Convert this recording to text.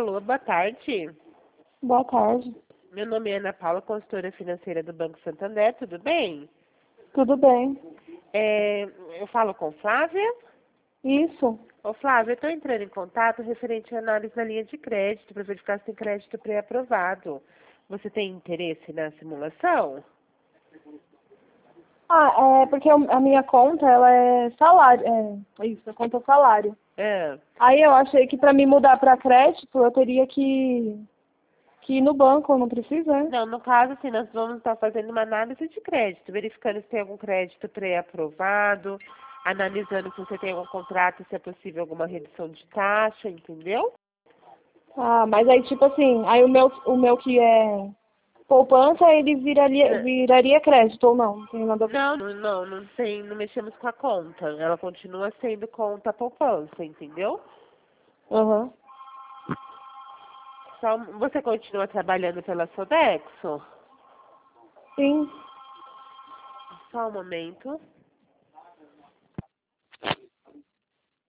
Alô, boa tarde. Boa tarde. Meu nome é Ana Paula, consultora financeira do Banco Santander, tudo bem? Tudo bem? Eu falo com Flávia? Isso. Ô Flávia, eu estou entrando em contato referente à análise da linha de crédito para verificar se tem crédito pré-aprovado. Você tem interesse na simulação? É porque a minha conta, ela é salário. Isso, a conta é salário. É. Aí eu achei que para me mudar para crédito, eu teria que ir no banco, não precisa, né? Não, no caso, assim, nós vamos estar fazendo uma análise de crédito, verificando se tem algum crédito pré-aprovado, analisando se você tem algum contrato, se é possível alguma redução de taxa, entendeu? Mas aí tipo assim, aí o meu que é poupança, ele viraria crédito ou não? Não tem nada a ver. Não tem, não mexemos com a conta. Ela continua sendo conta poupança, entendeu? Aham. Só, você continua trabalhando pela Sodexo? Sim. Só um momento.